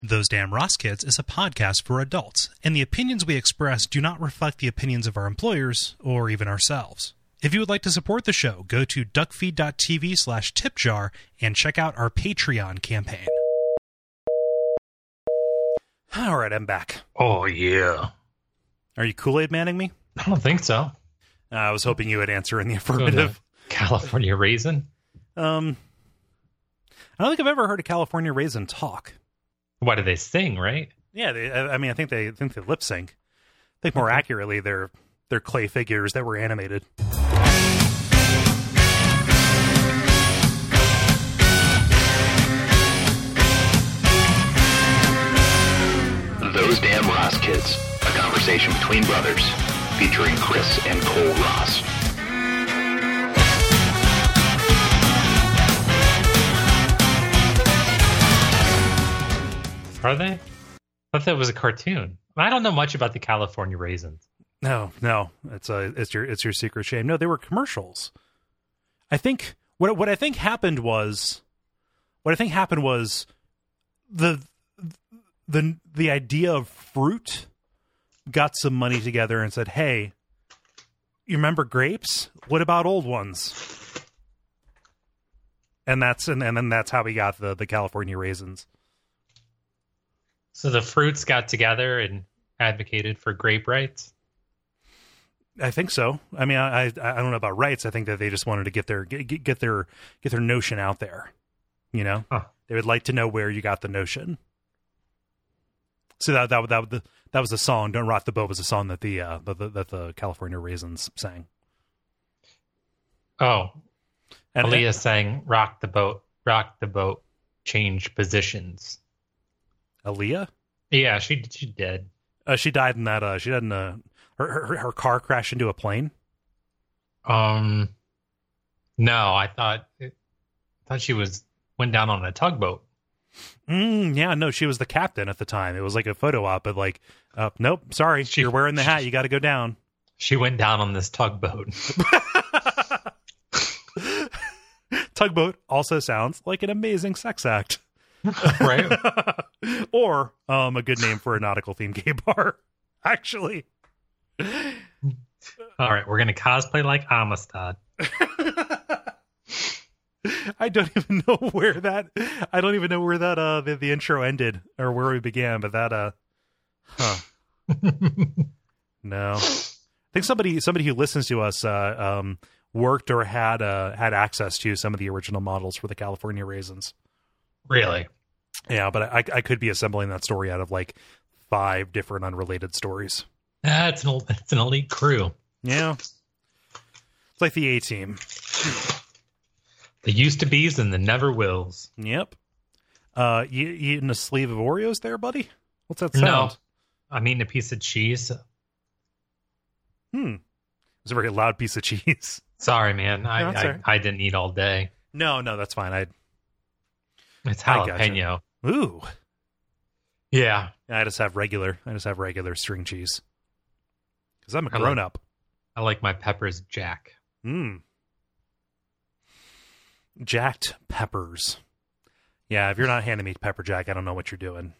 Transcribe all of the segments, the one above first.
Those Damn Ross Kids is a podcast for adults, and the opinions we express do not reflect the opinions of our employers or even ourselves. If you would like to support the show, go to duckfeed.tv/tipjar and check out our Patreon campaign. All right, I'm back. Oh, yeah. Are you Kool-Aid Manning me? I don't think so. I was hoping you would answer in the affirmative. California Raisin? I don't think I've ever heard a California Raisin talk. Why do they sing, right? Yeah, I think they lip sync. I think more accurately, they're clay figures that were animated. Those Damn Ross Kids, a conversation between brothers, featuring Chris and Cole Ross. Are they? I thought that was a cartoon. I don't know much about the California Raisins. No, it's your secret shame. No, they were commercials. I think what I think happened was the idea of fruit got some money together and said, "Hey, you remember grapes? What about old ones?" And then that's how we got the California Raisins. So the fruits got together and advocated for grape rights? I think so. I mean, I don't know about rights. I think that they just wanted to get their notion out there. You know, They would like to know where you got the notion. So that was the song. "Don't Rock the Boat" was a song that the California Raisins sang. Oh, and Aaliyah sang "Rock the boat, change positions." Aaliyah? Yeah, she did. She died in that. She died in her car crashed into a plane. No, I thought she went down on a tugboat. Yeah, no, she was the captain at the time. It was like a photo op, but like, nope, sorry, you're wearing the hat. You got to go down. She went down on this tugboat. Tugboat also sounds like an amazing sex act. Right? Or a good name for a nautical themed gay bar, actually. All right, we're gonna cosplay like Amistad. I don't even know where that the intro ended or where we began, but that no. I think somebody who listens to us worked or had access to some of the original models for the California Raisins. Really? Yeah, but I could be assembling that story out of like 5 different unrelated stories. It's an elite crew. Yeah. It's like the A-Team. The used to be's and the never wills. Yep. You eating a sleeve of Oreos there, buddy? What's that sound? No. I'm eating a piece of cheese. It's a very loud piece of cheese. Sorry, man. No, I didn't eat all day. No, that's fine. It's jalapeno. Ooh. Yeah. I just have regular string cheese. Because I'm a grown-up. I like my peppers jack. Jacked peppers. Yeah, if you're not handing me pepper jack, I don't know what you're doing.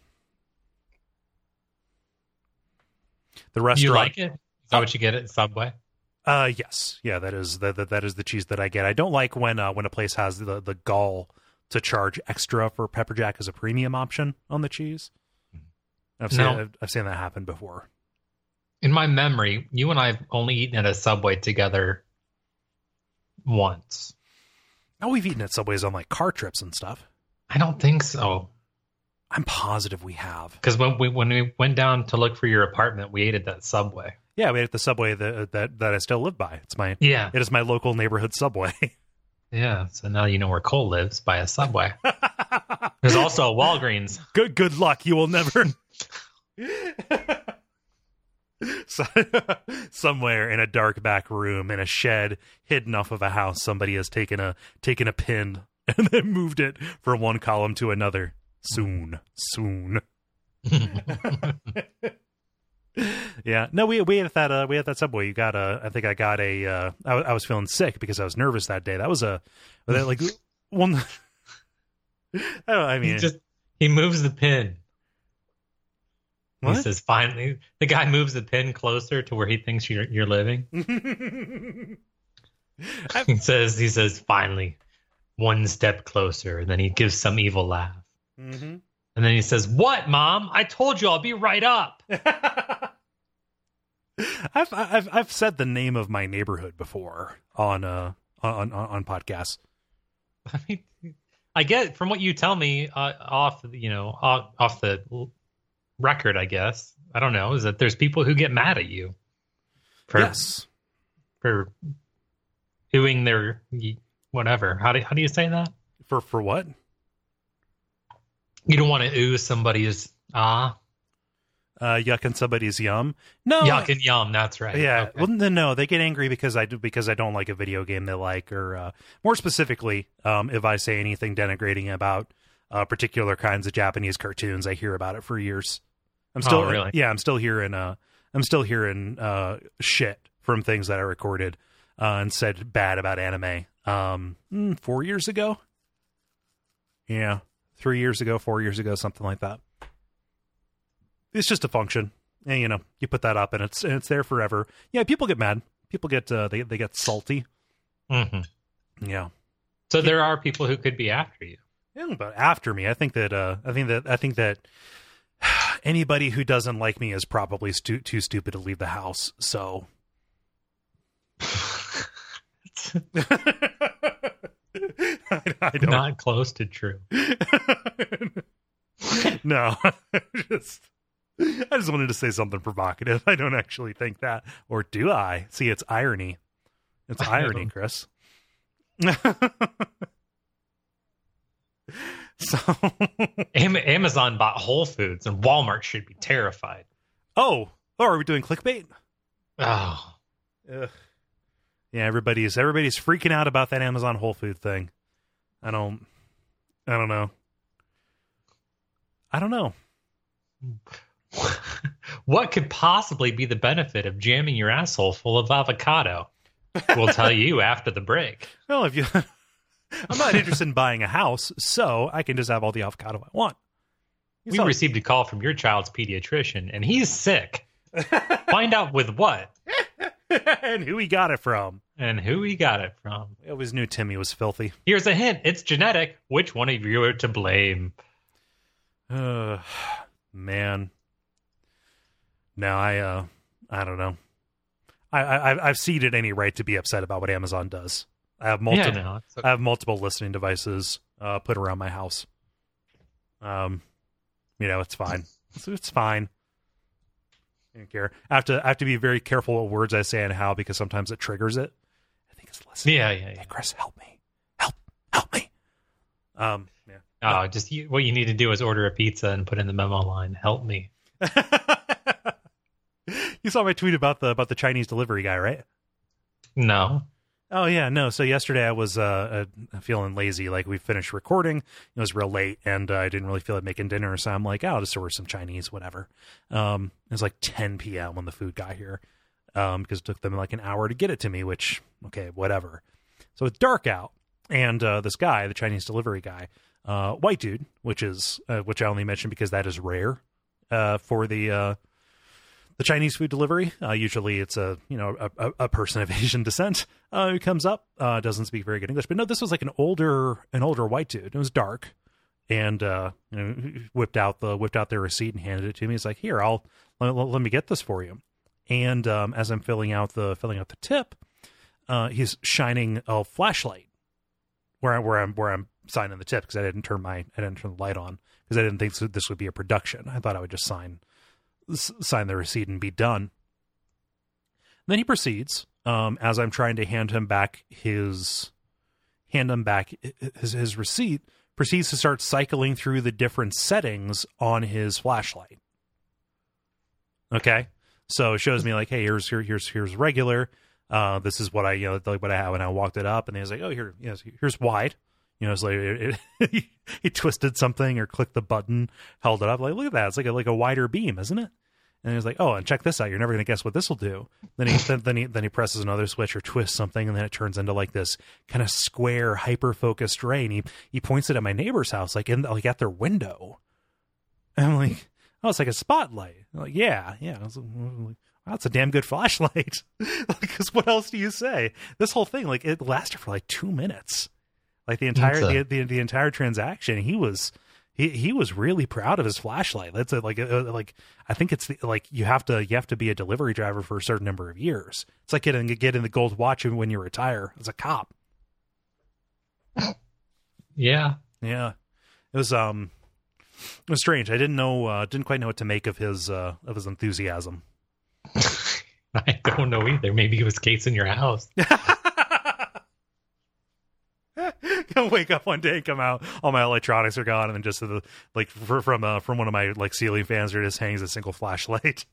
The restaurant. You like it? Is that what you get at Subway? Yes. Yeah, that is the cheese that I get. I don't like when a place has the gall to charge extra for pepper jack as a premium option on the cheese. I've seen that happen before. In my memory, you and I have only eaten at a Subway together once. Oh, we've eaten at Subways on like car trips and stuff. I don't think so. I'm positive we have. Because when we went down to look for your apartment, we ate at that Subway. Yeah, we ate at the Subway that I still live by. It is my local neighborhood Subway. Yeah, so now you know where Cole lives, by a Subway. There's also a Walgreens. Good luck. You will never. Somewhere in a dark back room in a shed hidden off of a house, somebody has taken a pin and then moved it from one column to another. Soon. Yeah, no, we had that Subway. You got I think I got I was feeling sick because I was nervous that day. That was like one. I mean, he moves the pin. What? He says, finally, the guy moves the pin closer to where he thinks you're living. He says, finally, one step closer. And then he gives some evil laugh. Mm-hmm. And then he says, what, Mom? I told you I'll be right up. I've said the name of my neighborhood before on podcasts. I mean, I get from what you tell me off the record, I guess. I don't know, is that there's people who get mad at you for doing their whatever. How do you say that? For what? You don't want to ooze somebody's yuck and somebody's yum. No, yuck and yum. That's right. Yeah. Okay. Well, no, they get angry because I don't like a video game they like, or more specifically, if I say anything denigrating about particular kinds of Japanese cartoons, I hear about it for years. I'm still really? Yeah, I'm still hearing shit from things that I recorded and said bad about anime 4 years ago. Yeah, 3 years ago, 4 years ago, something like that. It's just a function, and you put that up, and it's there forever. Yeah, people get mad. People get they get salty. Mm-hmm. Yeah. So there are people who could be after you. Yeah, but after me, I think that anybody who doesn't like me is probably too stupid to leave the house. So. I don't. Not close to true. No, I just wanted to say something provocative. I don't actually think that, or do I? See, it's irony. It's irony, Chris. So Amazon bought Whole Foods, and Walmart should be terrified. Oh, are we doing clickbait? Oh, ugh. Yeah, everybody's freaking out about that Amazon Whole Food thing. I don't know. What could possibly be the benefit of jamming your asshole full of avocado? We'll tell you after the break. Well, I'm not interested in buying a house, so I can just have all the avocado I want. We received a call from your child's pediatrician, and he's sick. Find out with what. And who he got it from. I always knew Timmy was filthy. Here's a hint. It's genetic. Which one of you are to blame? Man. No, I don't know. I've ceded any right to be upset about what Amazon does. I have multiple listening devices put around my house. It's fine. It's fine. I don't care. I have to be very careful what words I say and how, because sometimes it triggers it. I think it's listening. Yeah. Hey, Chris, help me. Help me. Yeah. What you need to do is order a pizza and put in the memo line, "Help me." You saw my tweet about the Chinese delivery guy, right? No. Oh yeah, no. So yesterday I was feeling lazy. Like, we finished recording, it was real late, and I didn't really feel like making dinner. So I'm like, I'll just order some Chinese, whatever. It was like 10 p.m. when the food got here, because it took them like an hour to get it to me. Which, okay, whatever. So it's dark out, and this guy, the Chinese delivery guy, white dude, which I only mention because that is rare for the Chinese food delivery. Usually it's a person of Asian descent who comes up, doesn't speak very good English. But no, this was like an older white dude. It was dark, and whipped out their receipt and handed it to me. He's like, "Here, let me get this for you." And as I'm filling out the tip, he's shining a flashlight where I'm signing the tip, because I didn't turn the light on, because I didn't think this would be a production. I thought I would just sign the receipt and be done. Then he proceeds, as I'm trying to hand him back his receipt, proceeds to start cycling through the different settings on his flashlight. Okay, so it shows me like, hey, here's regular. This is what I what I have, and I walked it up, and he was like, oh, here's wide. It's like he twisted something or clicked the button, held it up, like, look at that, it's like a wider beam, isn't it? And he was like, oh, and check this out, you're never gonna guess what this will do. Then he presses another switch or twists something, and then it turns into like this kind of square, hyper focused ray. And he points it at my neighbor's house, like at their window. And I'm Oh, it's like a spotlight. I'm like, yeah. I was like, wow, that's a damn good flashlight. Because what else do you say? This whole thing, like, it lasted for like 2 minutes. Like the entire the entire transaction. He was really proud of his flashlight. That's like I think it's like you have to be a delivery driver for a certain number of years. It's like getting the gold watch when you retire as a cop. Yeah. It was strange. I didn't quite know what to make of his enthusiasm. I don't know either. Maybe he was casing your house. Gonna wake up one day and come out, all my electronics are gone, and then just from one of my like ceiling fans, there just hangs a single flashlight.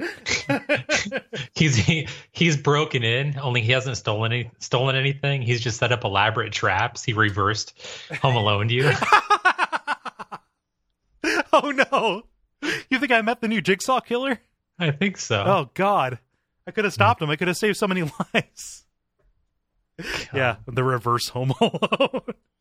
He's broken in, only he hasn't stolen anything. He's just set up elaborate traps. He reversed Home Alone you. Oh no! You think I met the new Jigsaw killer? I think so. Oh God! I could have stopped him. I could have saved so many lives. God. Yeah, the reverse Home Alone.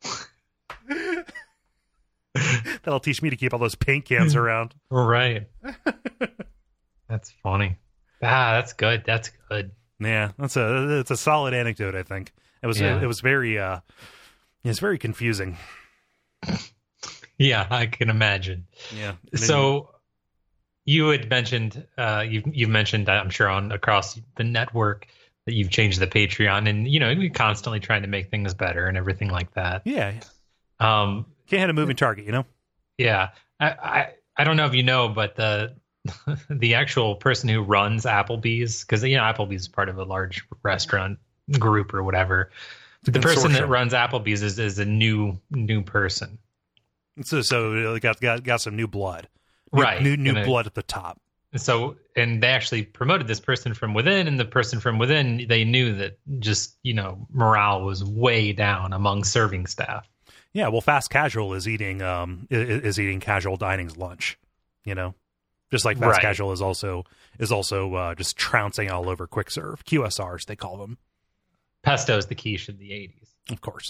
That'll teach me to keep all those paint cans around. Right. That's funny. That's good. That's good. Yeah, it's a solid anecdote. I think it was very it's very confusing. Yeah, I can imagine. Yeah. So you had mentioned you've mentioned, I'm sure, on across the network that you've changed the Patreon, and you're constantly trying to make things better and everything like that. Yeah. Can't hit a moving target, Yeah. I don't know if you know, but the actual person who runs Applebee's, because Applebee's is part of a large restaurant group or whatever. The person that runs Applebee's is a new person. So got some new blood, right? New blood at the top. So, and they actually promoted this person from within, and the person from within, they knew that just morale was way down among serving staff. Yeah, well, fast casual is eating casual dining's lunch, just like fast casual is also just trouncing all over quick serve, QSRs they call them. Pesto's the quiche of the 80s, of course.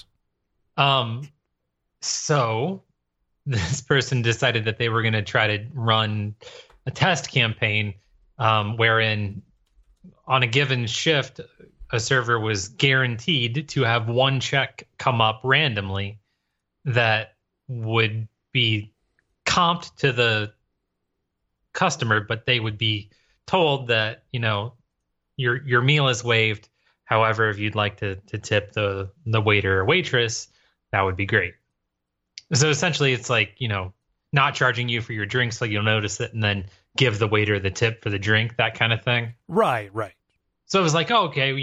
So this person decided that they were going to try to run a test campaign wherein on a given shift, a server was guaranteed to have one check come up randomly that would be comped to the customer, but they would be told that, your meal is waived. However, if you'd like to tip the waiter or waitress, that would be great. So essentially it's like, not charging you for your drink so you'll notice it and then give the waiter the tip for the drink, that kind of thing. Right. So it was like, oh, okay,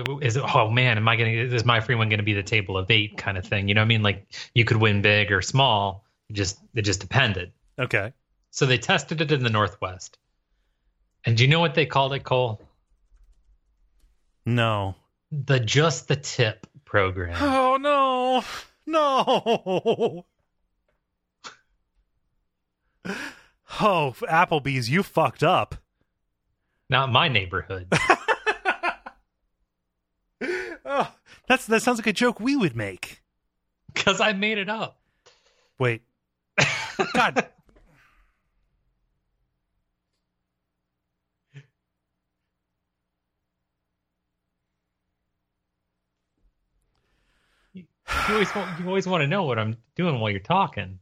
is my free one going to be the table of 8 kind of thing? Like you could win big or small. It just depended. Okay. So they tested it in the Northwest. And do you know what they called it, Cole? No. Just the tip program. Oh, no. Oh, Applebee's, you fucked up. Not my neighborhood. Oh, that sounds like a joke we would make. Because I made it up. Wait. God. You always want to know what I'm doing while you're talking.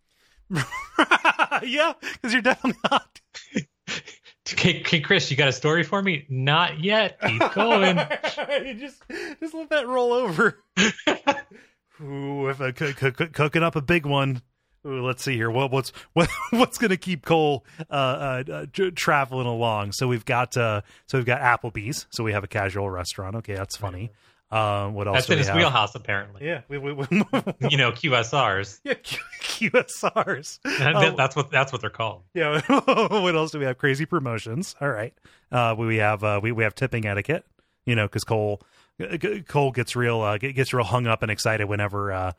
Yeah, because you're definitely not. Okay, Chris, you got a story for me? Not yet. Keep going. just let that roll over. Ooh, if I cooking up a big one. Ooh, let's see here. What's going to keep Cole traveling along? So we've got Applebee's. So we have a casual restaurant. Okay, that's funny. What else? That's in his wheelhouse, apparently. Yeah, we QSRs. Yeah, QSRs. That's what they're called. Yeah. What else do we have? Crazy promotions. All right. We have tipping etiquette. Because Cole gets real hung up and excited whenever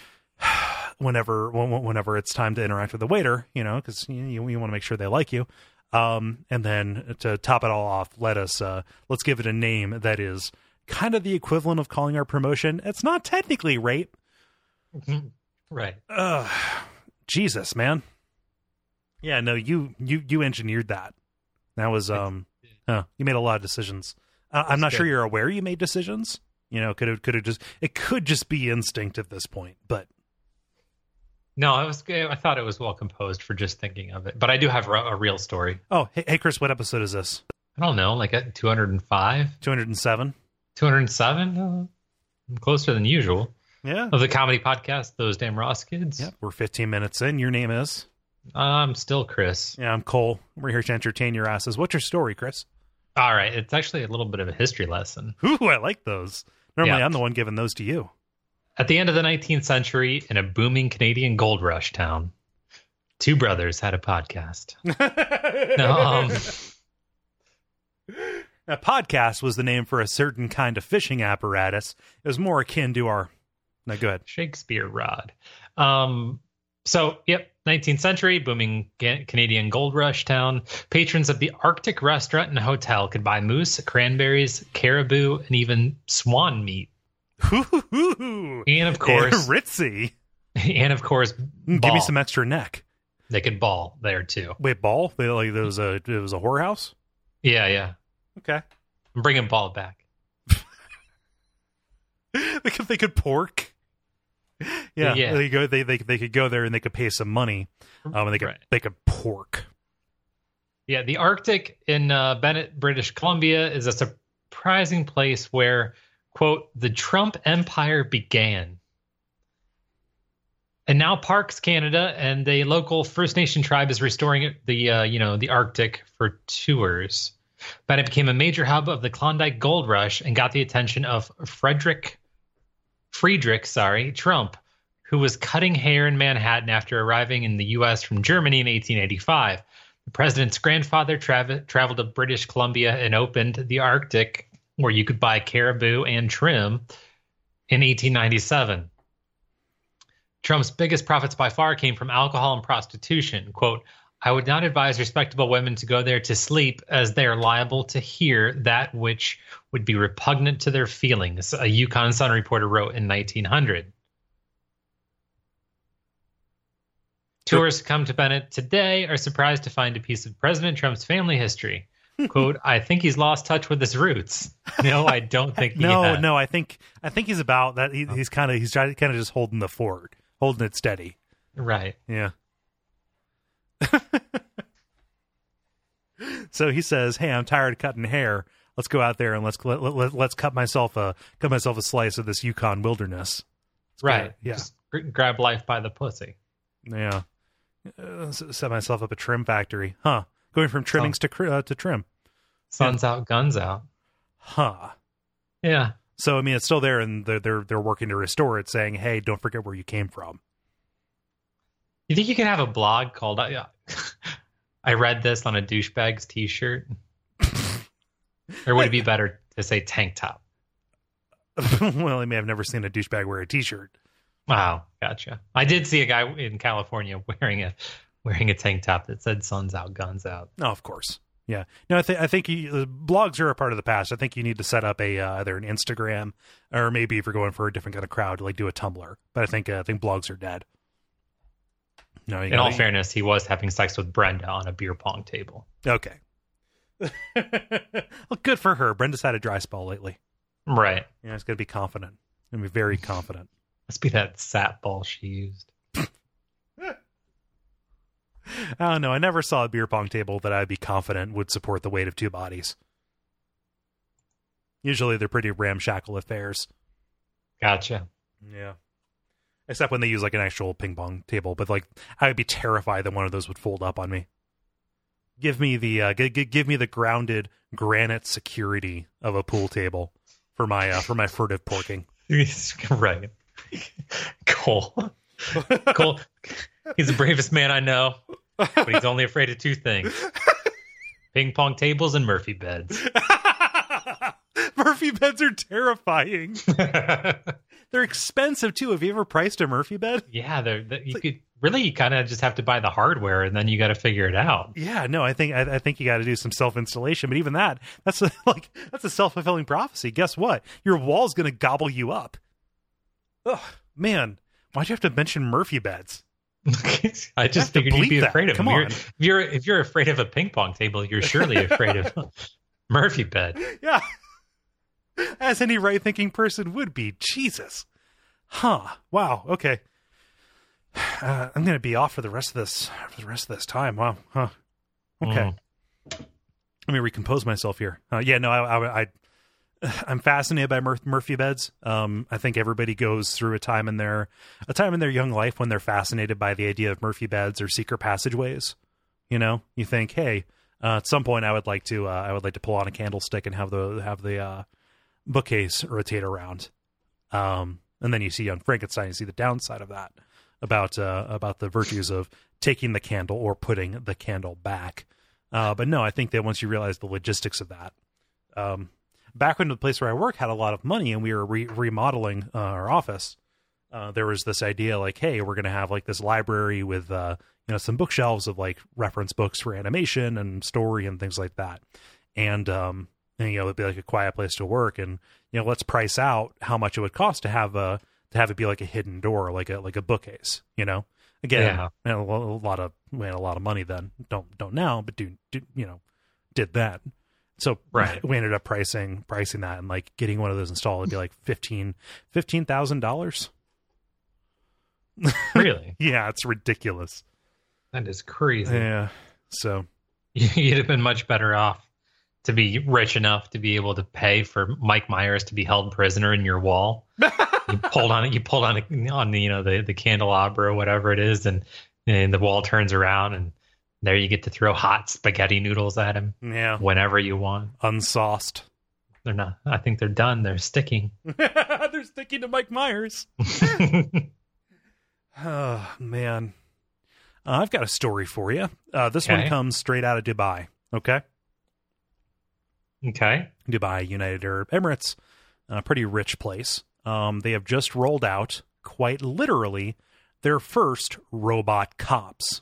it's time to interact with the waiter. Because you want to make sure they like you. And then to top it all off, let's give it a name that is kind of the equivalent of calling our promotion. It's not technically rape. Right. Jesus, man. Yeah, no, you engineered that. That was you made a lot of decisions. I'm not sure you're aware you made decisions. You know, could have just be instinct at this point, but no, I thought it was well composed for just thinking of it. But I do have a real story. Oh, hey Chris, what episode is this? I don't know, like at 205, 207, 207. I'm closer than usual. Yeah, of the comedy podcast, Those Damn Ross Kids. Yeah, we're 15 minutes in. Your name is? I'm still Chris. Yeah, I'm Cole. We're here to entertain your asses. What's your story, Chris? All right, it's actually a little bit of a history lesson. Ooh, I like those. Normally, I'm the one giving those to you. At the end of the 19th century, in a booming Canadian gold rush town, two brothers had a podcast. A podcast was the name for a certain kind of fishing apparatus. It was more akin to our... No, go ahead. Shakespeare rod. 19th century, booming Canadian gold rush town. Patrons of the Arctic restaurant and hotel could buy moose, cranberries, caribou, and even swan meat. And of course... ritzy. And of course, ball. Give me some extra neck. They could ball there, too. Wait, ball? It was a whorehouse? Yeah. Okay. I'm bringing ball back. They could pork. Yeah. They could go there and they could pay some money. And they could pork. Yeah, the Arctic in Bennett, British Columbia is a surprising place where, quote, the Trump Empire began. And now Parks Canada and a local First Nation tribe is restoring the Arctic for tours. Bennett became a major hub of the Klondike Gold Rush and got the attention of Friedrich Trump, who was cutting hair in Manhattan after arriving in the U.S. from Germany in 1885. The president's grandfather traveled to British Columbia and opened the Arctic, where you could buy caribou and trim, in 1897. Trump's biggest profits by far came from alcohol and prostitution. Quote, I would not advise respectable women to go there to sleep, as they are liable to hear that which would be repugnant to their feelings, a Yukon Sun reporter wrote in 1900. Tourists who come to Bennett today are surprised to find a piece of President Trump's family history. Quote, I think he's lost touch with his roots. No, I don't think he has. No, I think he's about that. He's kind of just holding the fort, holding it steady. Right. Yeah. So he says, "Hey, I'm tired of cutting hair. Let's go out there and let's cut myself a slice of this Yukon wilderness." Right. Yeah. Just grab life by the pussy. Yeah. Set myself up a trim factory. Huh. Going from trimmings to trim. Sun's out, guns out. Huh. Yeah. So I mean, it's still there, and they're working to restore it, saying, "Hey, don't forget where you came from." You think you could have a blog called I read this on a douchebag's t-shirt? Or would it be better to say tank top? Well, I may have never seen a douchebag wear a t-shirt. Wow, gotcha. I did see a guy in California wearing a tank top that said "Sun's out, guns out." Oh, of course. Yeah. No, I think blogs are a part of the past. I think you need to set up either an Instagram, or maybe if you're going for a different kind of crowd, like do a Tumblr. But I think blogs are dead. No, in all fairness, he was having sex with Brenda on a beer pong table. Okay. Well, good for her. Brenda's had a dry spell lately. Right. Yeah, it's going to be confident. Going to be very confident. Must be that sap ball she used. I don't know. I never saw a beer pong table that I'd be confident would support the weight of two bodies. Usually they're pretty ramshackle affairs. Gotcha. Yeah. Except when they use like an actual ping pong table, but like I would be terrified that one of those would fold up on me. Give me the grounded granite security of a pool table for my furtive porking. Right. Cole. He's the bravest man I know, but he's only afraid of two things: ping pong tables and Murphy beds. Murphy beds are terrifying. They're expensive too. Have you ever priced a Murphy bed? Yeah, you kind of just have to buy the hardware, and then you got to figure it out. Yeah, no, I think you got to do some self installation, but even that's a self-fulfilling prophecy. Guess what? Your wall's going to gobble you up. Oh man, why'd you have to mention Murphy beds? I just figured you'd be afraid of them. If you're afraid of a ping pong table, you're surely afraid of Murphy bed. Yeah. As any right-thinking person would be. Jesus. Huh. Wow. Okay. I'm going to be off for the rest of this time. Wow. Huh. Okay. Let me recompose myself here. I'm fascinated by Murphy beds. I think everybody goes through a time in their young life when they're fascinated by the idea of Murphy beds or secret passageways. You know, you think, hey, at some point I would like to pull on a candlestick and have the bookcase rotate around. And then you see Young Frankenstein, you see the downside of that about the virtues of taking the candle or putting the candle back. But no, I think that once you realize the logistics of that, back when the place where I work had a lot of money and we were remodeling our office, there was this idea like, hey, we're going to have like this library with, some bookshelves of like reference books for animation and story and things like that. And it'd be like a quiet place to work, and let's price out how much it would cost to have it be like a hidden door, like a bookcase. Again, we had a lot of money then. Don't now, but did that. So we ended up pricing that, and like getting one of those installed would be like $15,000. Really? Yeah, it's ridiculous. That is crazy. Yeah. So you'd have been much better off to be rich enough to be able to pay for Mike Myers to be held prisoner in your wall. You pulled on the candelabra or whatever it is, and the wall turns around, and there you get to throw hot spaghetti noodles at him. Yeah. Whenever you want. Unsauced. They're not. I think they're done. They're sticking. They're sticking to Mike Myers. Oh, man. I've got a story for you. This one comes straight out of Dubai. Okay. Dubai, United Arab Emirates, a pretty rich place. They have just rolled out, quite literally, their first robot cops.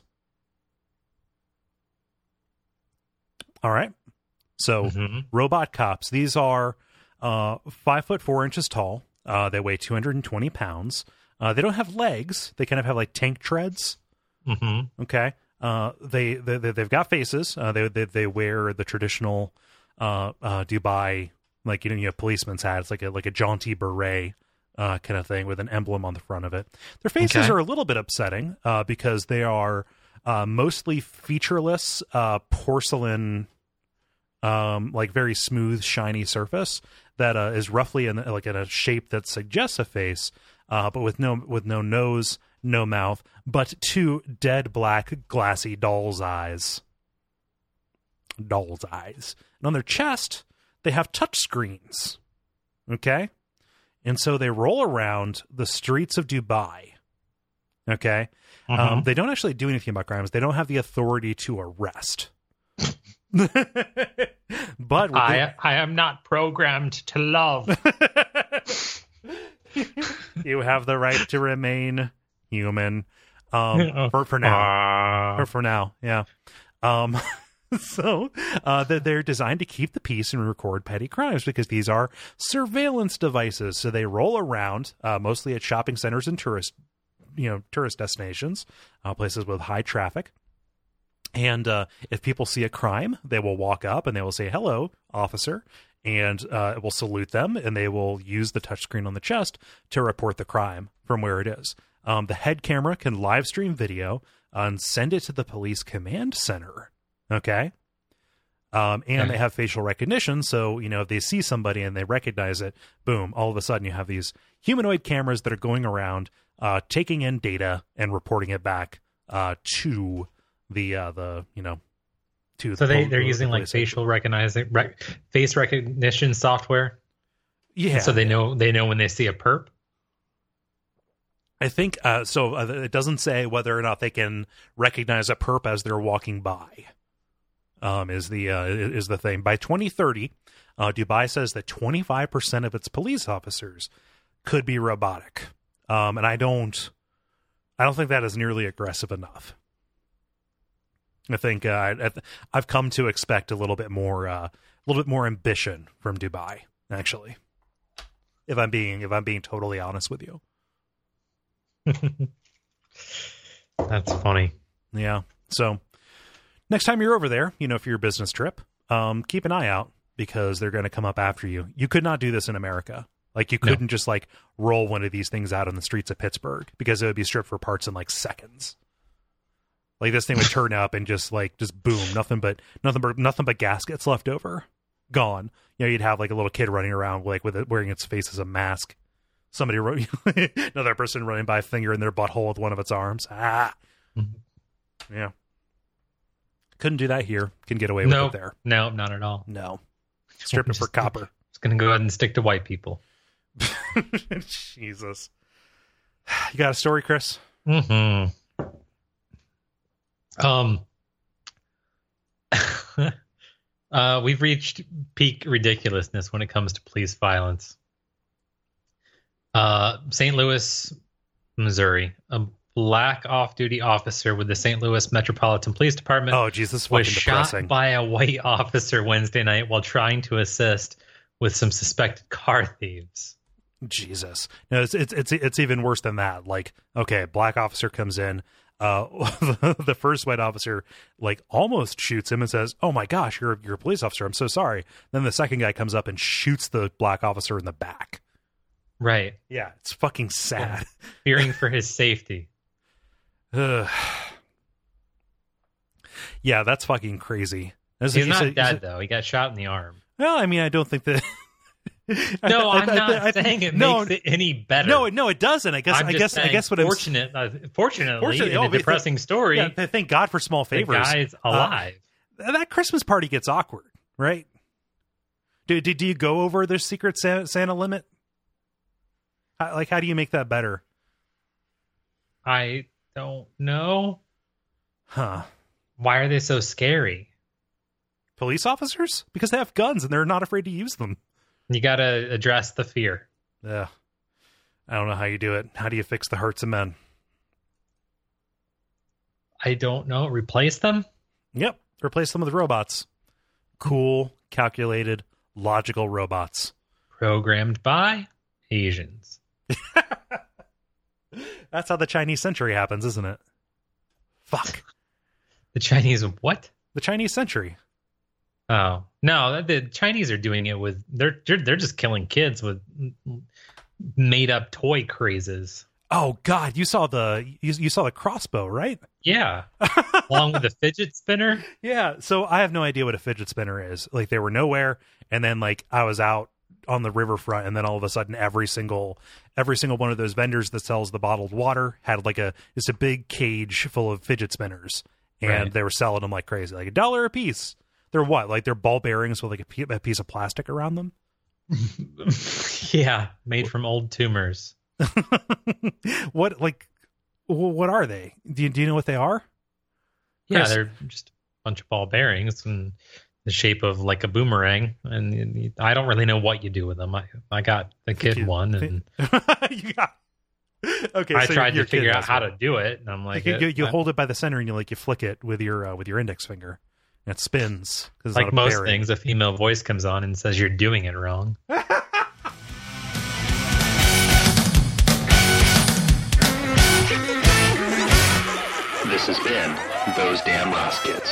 All right. So, robot cops. These are 5'4" tall. They weigh 220 pounds. They don't have legs. They kind of have like tank treads. Okay. They've got faces. They wear the traditional Dubai, like policeman's hat. It's like a jaunty beret kind of thing with an emblem on the front of it. Their faces are a little bit upsetting because they are mostly featureless porcelain, like very smooth, shiny surface that is roughly in a shape that suggests a face, but with no nose, no mouth, but two dead black glassy doll's eyes. Doll's eyes. And on their chest, they have touch screens. Okay? And so they roll around the streets of Dubai. Okay? They don't actually do anything about crimes. They don't have the authority to arrest. But I am not programmed to love. You have the right to remain human. For now. For now, yeah. So they're designed to keep the peace and record petty crimes because these are surveillance devices. So they roll around mostly at shopping centers and tourist destinations, places with high traffic. And if people see a crime, they will walk up and they will say, "Hello, officer," and it will salute them, and they will use the touchscreen on the chest to report the crime from where it is. The head camera can live stream video and send it to the police command center. Okay. And they have facial recognition. So, if they see somebody and they recognize it, boom, all of a sudden you have these humanoid cameras that are going around, taking in data and reporting it back, to they're using like facial face recognition software. Yeah. So they know when they see a perp. I think, it doesn't say whether or not they can recognize a perp as they're walking by. Is the thing. By 2030, Dubai says that 25% of its police officers could be robotic. And I don't think that is nearly aggressive enough. I think I've come to expect a little bit more ambition from Dubai, actually. If I'm being totally honest with you. That's funny. Yeah. So next time you're over there, for your business trip, keep an eye out because they're going to come up after you. You could not do this in America. Like you couldn't just like roll one of these things out on the streets of Pittsburgh because it would be stripped for parts in like seconds. Like this thing would turn up and just boom, nothing but gaskets left over, gone. You'd have like a little kid running around like with it wearing its face as a mask. Somebody another person running by, finger in their butthole with one of its arms. Yeah. Couldn't do that here. Can get away with it there. No, not at all. No. Strip it for copper. Just going to go ahead and stick to white people. Jesus. You got a story, Chris? Mm-hmm. We've reached peak ridiculousness when it comes to police violence. St. Louis, Missouri, a black off-duty officer with the St. Louis Metropolitan Police Department was shot by a white officer Wednesday night while trying to assist with some suspected car thieves. Jesus. No, it's even worse than that. Like, okay, black officer comes in. The first white officer like almost shoots him and says, "Oh my gosh, you're a police officer. I'm so sorry." Then the second guy comes up and shoots the black officer in the back. Right. Yeah, it's fucking sad. Fearing for his safety. Yeah, that's fucking crazy. He's not dead though. He got shot in the arm. Well, I mean, I don't think that. No, I'm not saying it makes it any better. No, it doesn't. I guess what fortunately, in a depressing story. Yeah, thank God for small favors. The guy's alive. That Christmas party gets awkward, right? Do you go over the secret Santa limit? How do you make that better? I don't know. Huh? Why are they so scary? Police officers? Because they have guns and they're not afraid to use them. You got to address the fear. Yeah. I don't know how you do it. How do you fix the hearts of men? I don't know. Replace them? Yep. Replace them with robots. Cool, calculated, logical robots. Programmed by Asians. That's how the Chinese century happens, isn't it? Fuck. The Chinese what? The Chinese century. Oh no! The Chinese are doing it with they're just killing kids with made up toy crazes. Oh God! You saw the crossbow, right? Yeah, along with the fidget spinner. Yeah. So I have no idea what a fidget spinner is. Like they were nowhere, and then like I was out on the riverfront, and then all of a sudden every single one of those vendors that sells the bottled water had like it's a big cage full of fidget spinners, and they were selling them like crazy, like $1 a piece. They're what? Like they're ball bearings with like a piece of plastic around them? Yeah, made from old tumors. What are they? Do you know what they are? Yeah, Chris? They're just a bunch of ball bearings in the shape of like a boomerang. And I don't really know what you do with them. I got the kid one. And okay, I tried to figure out how to do it. And I'm like, you hold it by the center and you flick it with your index finger. It spins. Like most things, a female voice comes on and says you're doing it wrong. This has been Those Damn Ross Kids.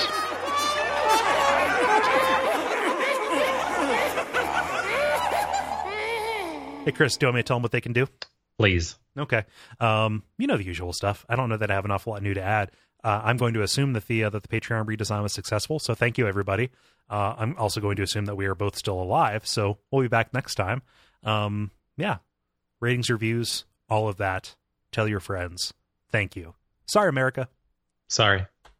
Hey, Chris, do you want me to tell them what they can do? Please. Okay. You know the usual stuff. I don't know that I have an awful lot new to add. I'm going to assume that the Patreon redesign was successful, so thank you, everybody. I'm also going to assume that we are both still alive, so we'll be back next time. Yeah. Ratings, reviews, all of that. Tell your friends. Thank you. Sorry, America. Sorry.